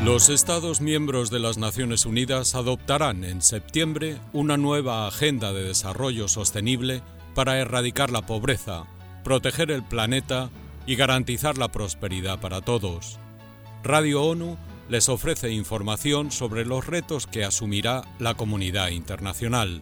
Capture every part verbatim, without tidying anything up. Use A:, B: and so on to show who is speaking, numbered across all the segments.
A: Los Estados miembros de las Naciones Unidas adoptarán en septiembre una nueva Agenda de Desarrollo Sostenible para erradicar la pobreza, proteger el planeta y garantizar la prosperidad para todos. Radio ONU les ofrece información sobre los retos que asumirá la comunidad internacional.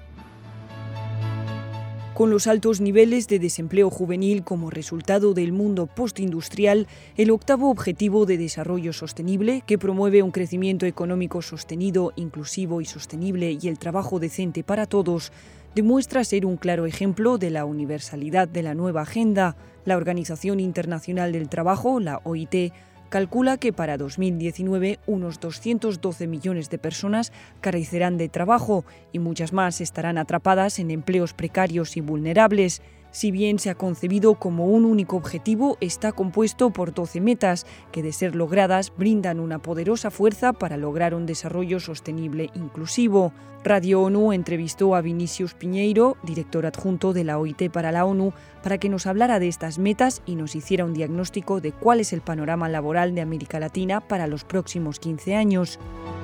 B: Con los altos niveles de desempleo juvenil como resultado del mundo postindustrial, el octavo Objetivo de Desarrollo Sostenible, que promueve un crecimiento económico sostenido, inclusivo y sostenible y el trabajo decente para todos, demuestra ser un claro ejemplo de la universalidad de la nueva agenda. La Organización Internacional del Trabajo, la O I T, calcula que para dos mil diecinueve unos doscientos doce millones de personas carecerán de trabajo y muchas más estarán atrapadas en empleos precarios y vulnerables. Si bien se ha concebido como un único objetivo, está compuesto por doce metas que, de ser logradas, brindan una poderosa fuerza para lograr un desarrollo sostenible inclusivo. Radio ONU entrevistó a Vinicius Piñeiro, director adjunto de la O I T para la ONU, para que nos hablara de estas metas y nos hiciera un diagnóstico de cuál es el panorama laboral de América Latina para los próximos quince años.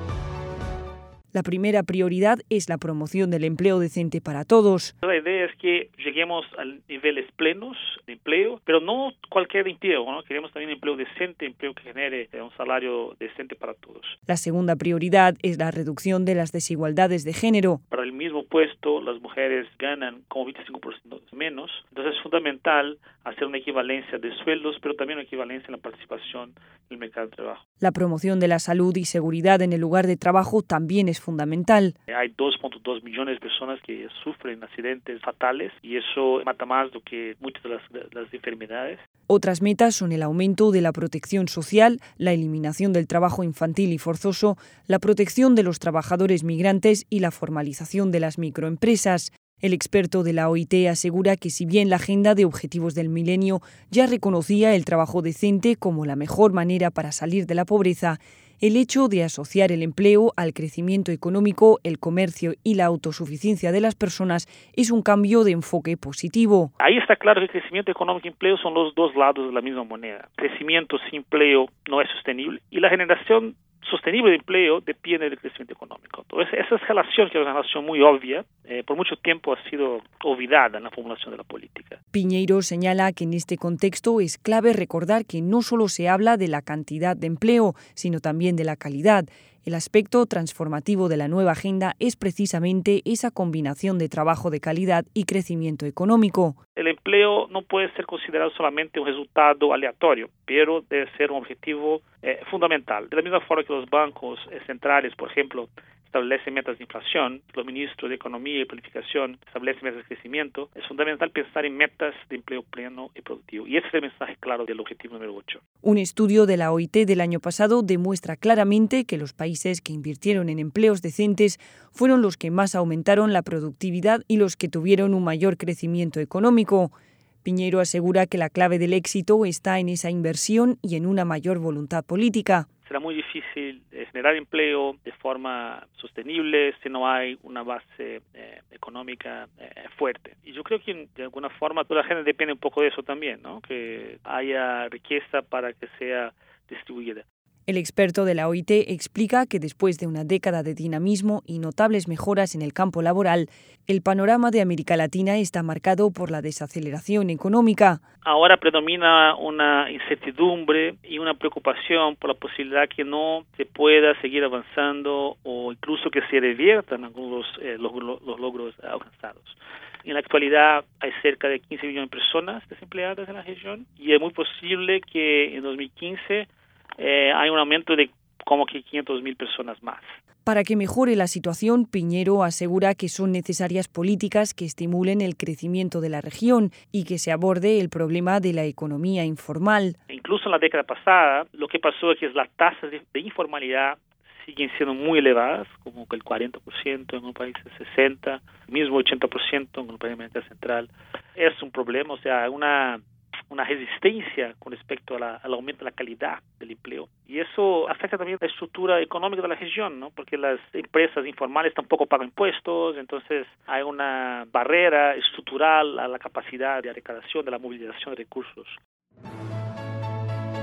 B: La primera prioridad es la promoción del empleo decente para todos.
C: La idea es que lleguemos a niveles plenos de empleo, pero no cualquier empleo, ¿no? Queremos también empleo decente, empleo que genere un salario decente para todos.
B: La segunda prioridad es la reducción de las desigualdades de género.
C: Para el mismo puesto, las mujeres ganan como veinticinco por ciento menos, entonces es fundamental hacer una equivalencia de sueldos, pero también una equivalencia en la participación en el mercado de trabajo.
B: La promoción de la salud y seguridad en el lugar de trabajo también es fundamental.
C: Hay dos punto dos millones de personas que sufren accidentes fatales y eso mata más do que muchas de las, de las enfermedades.
B: Otras metas son el aumento de la protección social, la eliminación del trabajo infantil y forzoso, la protección de los trabajadores migrantes y la formalización de las microempresas. El experto de la O I T asegura que si bien la Agenda de Objetivos del Milenio ya reconocía el trabajo decente como la mejor manera para salir de la pobreza, el hecho de asociar el empleo al crecimiento económico, el comercio y la autosuficiencia de las personas es un cambio de enfoque positivo.
C: Ahí está claro que el crecimiento económico y empleo son los dos lados de la misma moneda. Crecimiento sin empleo no es sostenible y la generación sostenible de empleo depende del crecimiento económico. Entonces, esa relación, que es una relación muy obvia, eh, por mucho tiempo ha sido olvidada en la formulación de la política.
B: Piñeiro señala que en este contexto es clave recordar que no solo se habla de la cantidad de empleo, sino también de la calidad. El aspecto transformativo de la nueva agenda es precisamente esa combinación de trabajo de calidad y crecimiento económico.
C: El empleo no puede ser considerado solamente un resultado aleatorio, pero debe ser un objetivo eh, fundamental. De la misma forma que los bancos eh, centrales, por ejemplo, establecen metas de inflación, los ministros de Economía y Planificación establecen metas de crecimiento, es fundamental pensar en metas de empleo pleno y productivo. Y ese es el mensaje claro del objetivo número ocho.
B: Un estudio de la O I T del año pasado demuestra claramente que los países que invirtieron en empleos decentes fueron los que más aumentaron la productividad y los que tuvieron un mayor crecimiento económico. Piñeiro asegura que la clave del éxito está en esa inversión y en una mayor voluntad política.
C: Será muy difícil generar empleo de forma sostenible si no hay una base eh, económica eh, fuerte. Y yo creo que de alguna forma toda la gente depende un poco de eso también, ¿no? Que haya riqueza para que sea distribuida.
B: El experto de la O I T explica que después de una década de dinamismo y notables mejoras en el campo laboral, el panorama de América Latina está marcado por la desaceleración económica.
C: Ahora predomina una incertidumbre y una preocupación por la posibilidad que no se pueda seguir avanzando o incluso que se reviertan algunos eh, los, los logros alcanzados. En la actualidad hay cerca de quince millones de personas desempleadas en la región y es muy posible que en dos mil quince Eh, hay un aumento de como que quinientas mil personas más.
B: Para que mejore la situación, Piñeiro asegura que son necesarias políticas que estimulen el crecimiento de la región y que se aborde el problema de la economía informal.
C: Incluso en la década pasada, lo que pasó es que las tasas de, de informalidad siguen siendo muy elevadas, como que el cuarenta por ciento en un país de sesenta por ciento, mismo ochenta por ciento en un país de América Central. Es un problema, o sea, una... una resistencia con respecto a la, al aumento de la calidad del empleo. Y eso afecta también la estructura económica de la región, ¿no? Porque las empresas informales tampoco pagan impuestos, entonces hay una barrera estructural a la capacidad de recaudación, de la movilización de recursos.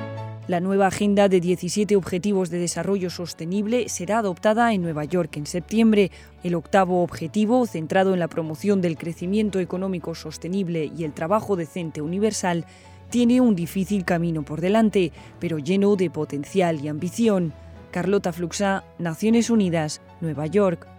B: La nueva Agenda de diecisiete Objetivos de Desarrollo Sostenible será adoptada en Nueva York en septiembre. El octavo objetivo, centrado en la promoción del crecimiento económico sostenible y el trabajo decente universal, tiene un difícil camino por delante, pero lleno de potencial y ambición. Carlota Fluxá, Naciones Unidas, Nueva York.